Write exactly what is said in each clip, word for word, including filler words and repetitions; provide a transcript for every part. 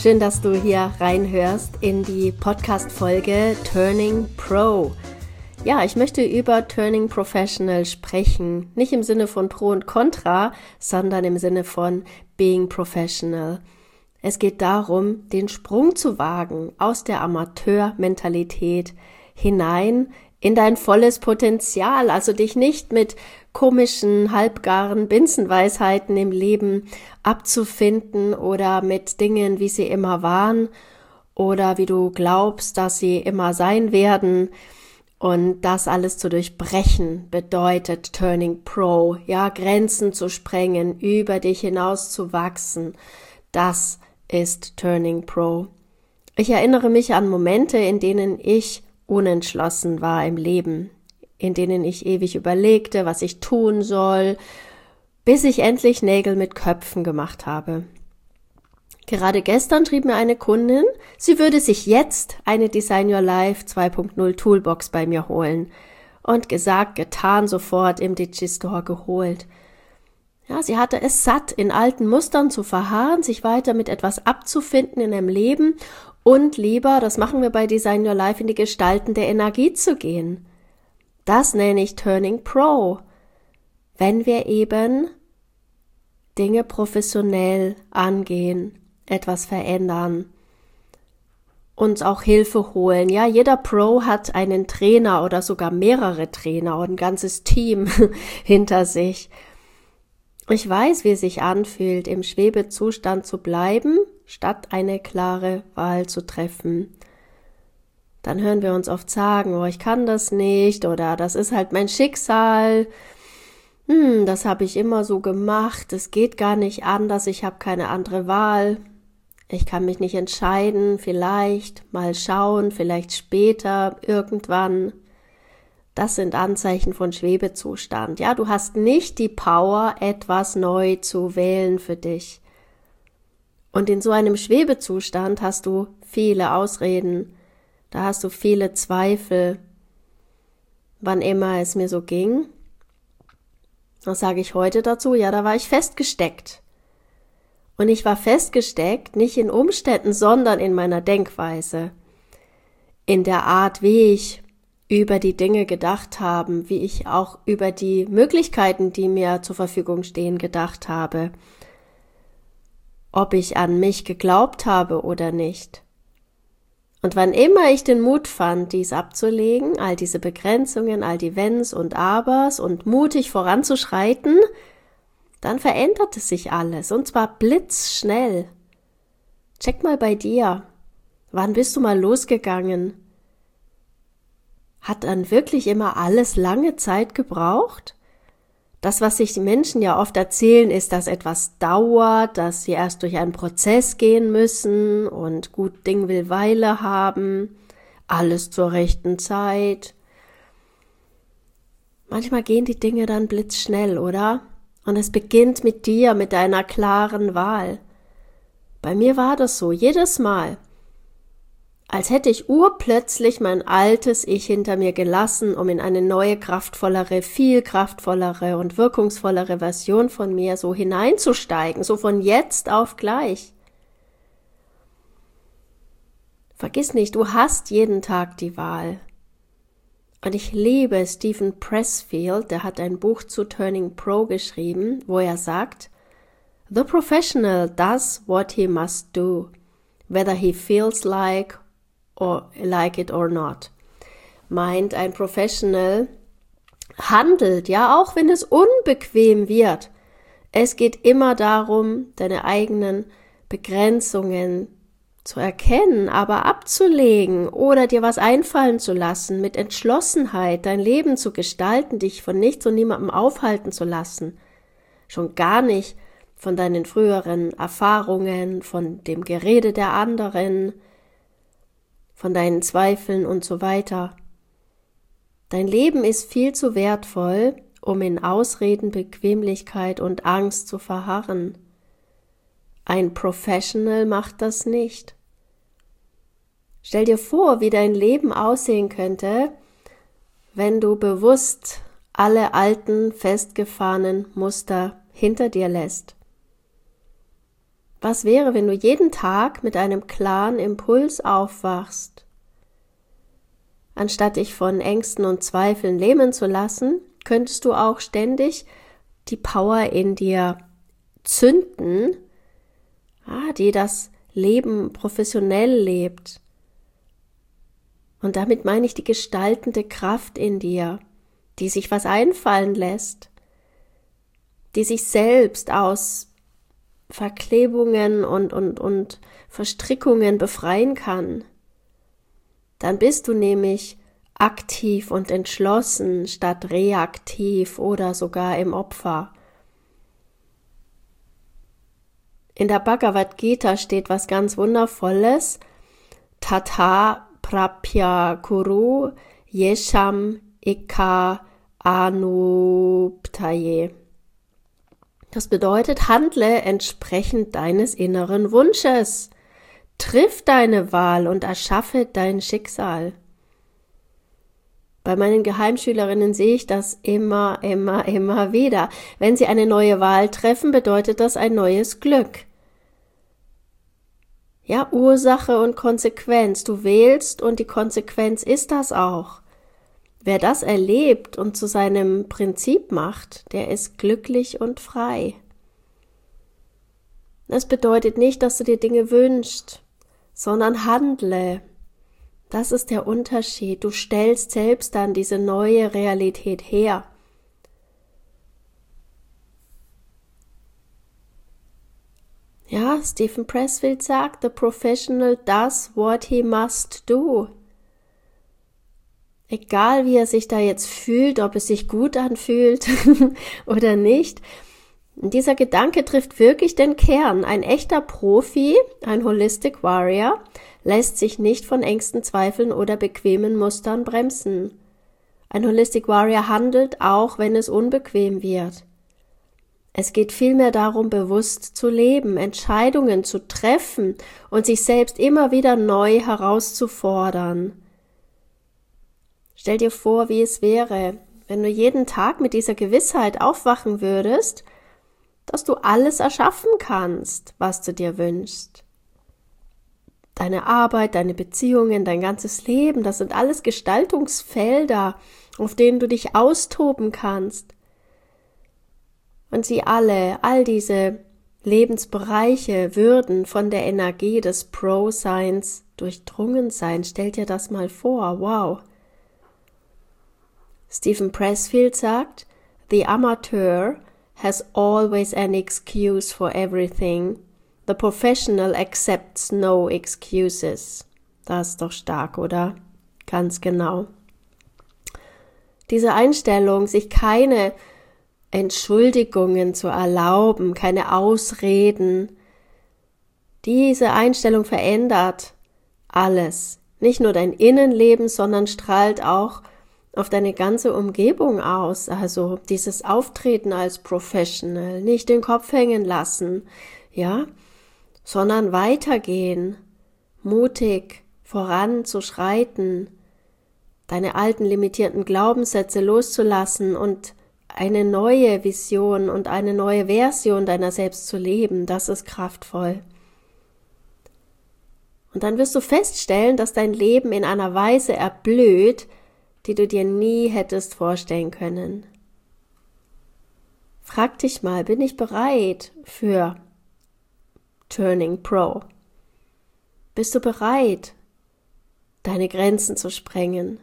Schön, dass du hier reinhörst in die Podcast-Folge Turning Pro. Ja, ich möchte über Turning Professional sprechen. Nicht im Sinne von Pro und Contra, sondern im Sinne von Being Professional. Es geht darum, den Sprung zu wagen aus der Amateurmentalität hinein in dein volles Potenzial, also dich nicht mit komischen, halbgaren Binsenweisheiten im Leben abzufinden oder mit Dingen, wie sie immer waren oder wie du glaubst, dass sie immer sein werden. Und das alles zu durchbrechen bedeutet Turning Pro, ja, Grenzen zu sprengen, über dich hinaus zu wachsen. Das ist Turning Pro. Ich erinnere mich an Momente, in denen ich unentschlossen war im Leben, in denen ich ewig überlegte, was ich tun soll, bis ich endlich Nägel mit Köpfen gemacht habe. Gerade gestern schrieb mir eine Kundin, sie würde sich jetzt eine Design Your Life zwei Punkt null Toolbox bei mir holen. Und gesagt, getan, sofort im Digistore geholt. Ja, sie hatte es satt, in alten Mustern zu verharren, sich weiter mit etwas abzufinden in ihrem Leben und lieber, das machen wir bei Design Your Life, in die gestaltende Energie zu gehen. Das nenne ich Turning Pro, wenn wir eben Dinge professionell angehen, etwas verändern, uns auch Hilfe holen. Ja, jeder Pro hat einen Trainer oder sogar mehrere Trainer und ein ganzes Team hinter sich. Ich weiß, wie es sich anfühlt, im Schwebezustand zu bleiben, statt eine klare Wahl zu treffen. Dann hören wir uns oft sagen, oh, ich kann das nicht oder das ist halt mein Schicksal. Hm, das habe ich immer so gemacht, es geht gar nicht anders, ich habe keine andere Wahl. Ich kann mich nicht entscheiden, vielleicht, mal schauen, vielleicht später, irgendwann. Das sind Anzeichen von Schwebezustand. Ja, du hast nicht die Power, etwas neu zu wählen für dich. Und in so einem Schwebezustand hast du viele Ausreden, da hast du viele Zweifel, wann immer es mir so ging. Was sage ich heute dazu? Ja, da war ich festgesteckt. Und ich war festgesteckt, nicht in Umständen, sondern in meiner Denkweise, in der Art, wie ich über die Dinge gedacht habe, wie ich auch über die Möglichkeiten, die mir zur Verfügung stehen, gedacht habe, ob ich an mich geglaubt habe oder nicht. Und wann immer ich den Mut fand, dies abzulegen, all diese Begrenzungen, all die Wenns und Abers und mutig voranzuschreiten, dann veränderte sich alles, und zwar blitzschnell. Check mal bei dir, wann bist du mal losgegangen? Hat dann wirklich immer alles lange Zeit gebraucht? Das, was sich die Menschen ja oft erzählen, ist, dass etwas dauert, dass sie erst durch einen Prozess gehen müssen und gut Ding will Weile haben, alles zur rechten Zeit. Manchmal gehen die Dinge dann blitzschnell, oder? Und es beginnt mit dir, mit deiner klaren Wahl. Bei mir war das so, jedes Mal. Als hätte ich urplötzlich mein altes Ich hinter mir gelassen, um in eine neue, kraftvollere, viel kraftvollere und wirkungsvollere Version von mir so hineinzusteigen, so von jetzt auf gleich. Vergiss nicht, du hast jeden Tag die Wahl. Und ich liebe Stephen Pressfield, der hat ein Buch zu Turning Pro geschrieben, wo er sagt, The professional does what he must do, whether he feels like or like it or not. Meint, ein Professional handelt, ja, auch wenn es unbequem wird. Es geht immer darum, deine eigenen Begrenzungen zu erkennen, aber abzulegen oder dir was einfallen zu lassen, mit Entschlossenheit dein Leben zu gestalten, dich von nichts und niemandem aufhalten zu lassen. Schon gar nicht von deinen früheren Erfahrungen, von dem Gerede der anderen, von deinen Zweifeln und so weiter. Dein Leben ist viel zu wertvoll, um in Ausreden, Bequemlichkeit und Angst zu verharren. Ein Professional macht das nicht. Stell dir vor, wie dein Leben aussehen könnte, wenn du bewusst alle alten, festgefahrenen Muster hinter dir lässt. Was wäre, wenn du jeden Tag mit einem klaren Impuls aufwachst? Anstatt dich von Ängsten und Zweifeln lähmen zu lassen, könntest du auch ständig die Power in dir zünden, ah, die das Leben professionell lebt. Und damit meine ich die gestaltende Kraft in dir, die sich was einfallen lässt, die sich selbst aus Verklebungen und, und, und Verstrickungen befreien kann. Dann bist du nämlich aktiv und entschlossen statt reaktiv oder sogar im Opfer. In der Bhagavad Gita steht was ganz Wundervolles. Tata prapya kuru yesham eka anuptaye. Das bedeutet, handle entsprechend deines inneren Wunsches. Triff deine Wahl und erschaffe dein Schicksal. Bei meinen Geheimschülerinnen sehe ich das immer, immer, immer wieder. Wenn sie eine neue Wahl treffen, bedeutet das ein neues Glück. Ja, Ursache und Konsequenz. Du wählst und die Konsequenz ist das auch. Wer das erlebt und zu seinem Prinzip macht, der ist glücklich und frei. Das bedeutet nicht, dass du dir Dinge wünschst, sondern handle. Das ist der Unterschied. Du stellst selbst dann diese neue Realität her. Ja, Stephen Pressfield sagt, the professional does what he must do. Egal wie er sich da jetzt fühlt, ob es sich gut anfühlt oder nicht. Dieser Gedanke trifft wirklich den Kern. Ein echter Profi, ein Holistic Warrior, lässt sich nicht von Ängsten, Zweifeln oder bequemen Mustern bremsen. Ein Holistic Warrior handelt, auch wenn es unbequem wird. Es geht vielmehr darum, bewusst zu leben, Entscheidungen zu treffen und sich selbst immer wieder neu herauszufordern. Stell dir vor, wie es wäre, wenn du jeden Tag mit dieser Gewissheit aufwachen würdest, dass du alles erschaffen kannst, was du dir wünschst. Deine Arbeit, deine Beziehungen, dein ganzes Leben, das sind alles Gestaltungsfelder, auf denen du dich austoben kannst. Und sie alle, all diese Lebensbereiche würden von der Energie des Pro-Seins durchdrungen sein. Stell dir das mal vor, wow. Stephen Pressfield sagt, the amateur has always an excuse for everything. The professional accepts no excuses. Das ist doch stark, oder? Ganz genau. Diese Einstellung, sich keine Entschuldigungen zu erlauben, keine Ausreden, diese Einstellung verändert alles. Nicht nur dein Innenleben, sondern strahlt auch auf deine ganze Umgebung aus. Also dieses Auftreten als Professional, nicht den Kopf hängen lassen, ja, sondern weitergehen, mutig voranzuschreiten, deine alten limitierten Glaubenssätze loszulassen und eine neue Vision und eine neue Version deiner selbst zu leben, das ist kraftvoll. Und dann wirst du feststellen, dass dein Leben in einer Weise erblüht, die du dir nie hättest vorstellen können. Frag dich mal, bin ich bereit für Turning Pro? Bist du bereit, deine Grenzen zu sprengen?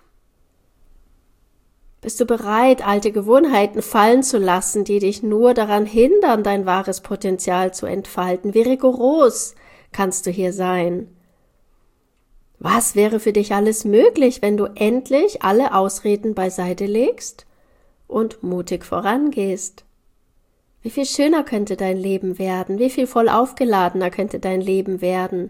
Bist du bereit, alte Gewohnheiten fallen zu lassen, die dich nur daran hindern, dein wahres Potenzial zu entfalten? Wie rigoros kannst du hier sein? Was wäre für dich alles möglich, wenn du endlich alle Ausreden beiseite legst und mutig vorangehst? Wie viel schöner könnte dein Leben werden? Wie viel voll aufgeladener könnte dein Leben werden?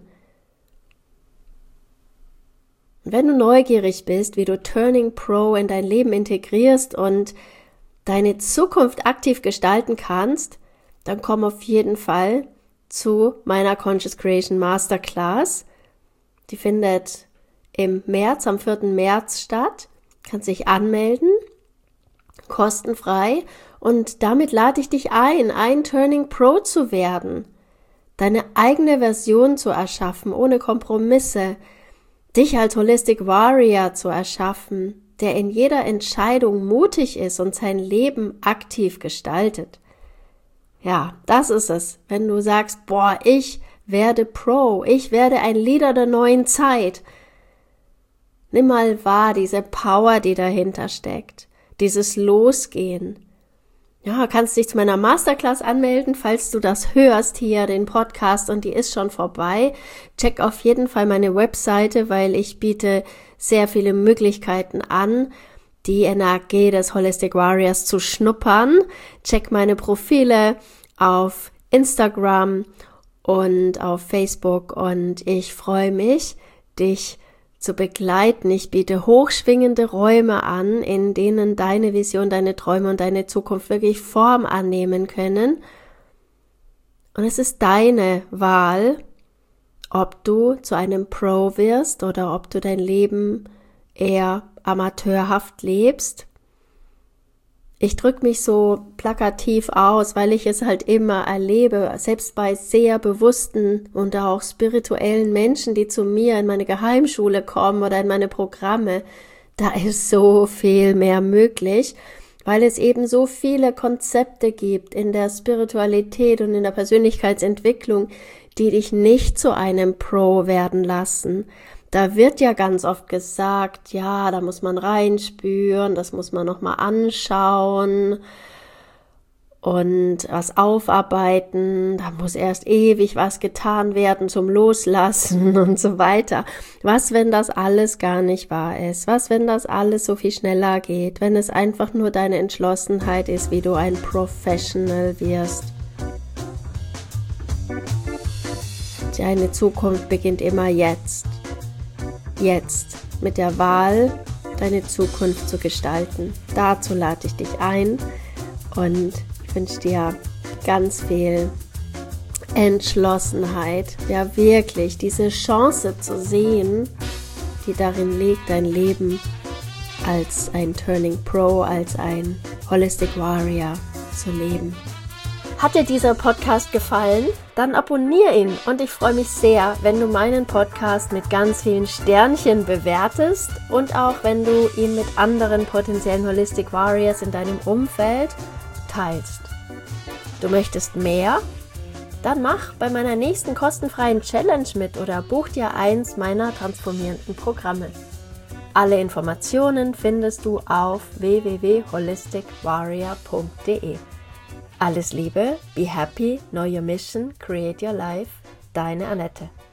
Und wenn du neugierig bist, wie du Turning Pro in dein Leben integrierst und deine Zukunft aktiv gestalten kannst, dann komm auf jeden Fall zu meiner Conscious Creation Masterclass. Die findet im März, am vierten März statt. Du kannst dich anmelden, kostenfrei. Und damit lade ich dich ein, ein Turning Pro zu werden. deine eigene Version zu erschaffen, ohne Kompromisse, dich als Holistic Warrior zu erschaffen, der in jeder Entscheidung mutig ist und sein Leben aktiv gestaltet. Ja, das ist es, wenn du sagst, boah, ich werde Pro, ich werde ein Leader der neuen Zeit. Nimm mal wahr, diese Power, die dahinter steckt, dieses Losgehen. Ja, kannst dich zu meiner Masterclass anmelden, falls du das hörst hier, den Podcast, und die ist schon vorbei. Check auf jeden Fall meine Webseite, weil ich biete sehr viele Möglichkeiten an, die Energie des Holistic Warriors zu schnuppern. Check meine Profile auf Instagram und auf Facebook und ich freue mich, dich zu begleiten. Ich biete hochschwingende Räume an, in denen deine Vision, deine Träume und deine Zukunft wirklich Form annehmen können. Und es ist deine Wahl, ob du zu einem Pro wirst oder ob du dein Leben eher amateurhaft lebst. Ich drücke mich so plakativ aus, weil ich es halt immer erlebe, selbst bei sehr bewussten und auch spirituellen Menschen, die zu mir in meine Geheimschule kommen oder in meine Programme. Da ist so viel mehr möglich, weil es eben so viele Konzepte gibt in der Spiritualität und in der Persönlichkeitsentwicklung, die dich nicht zu einem Pro werden lassen. Da wird ja ganz oft gesagt, ja, da muss man reinspüren, das muss man nochmal anschauen und was aufarbeiten, da muss erst ewig was getan werden zum Loslassen und so weiter. Was, wenn das alles gar nicht wahr ist? Was, wenn das alles so viel schneller geht? Wenn es einfach nur deine Entschlossenheit ist, wie du ein Professional wirst? Deine Zukunft beginnt immer jetzt. Jetzt mit der Wahl, deine Zukunft zu gestalten. Dazu lade ich dich ein und ich wünsche dir ganz viel Entschlossenheit, ja wirklich diese Chance zu sehen, die darin liegt, dein Leben als ein Turning Pro, als ein Holistic Warrior zu leben. Hat dir dieser Podcast gefallen? Dann abonniere ihn und ich freue mich sehr, wenn du meinen Podcast mit ganz vielen Sternchen bewertest und auch wenn du ihn mit anderen potenziellen Holistic Warriors in deinem Umfeld teilst. Du möchtest mehr? Dann mach bei meiner nächsten kostenfreien Challenge mit oder buch dir eins meiner transformierenden Programme. Alle Informationen findest du auf w w w punkt holistic warrior punkt d e. Alles Liebe, be happy, know your mission, create your life, deine Annette.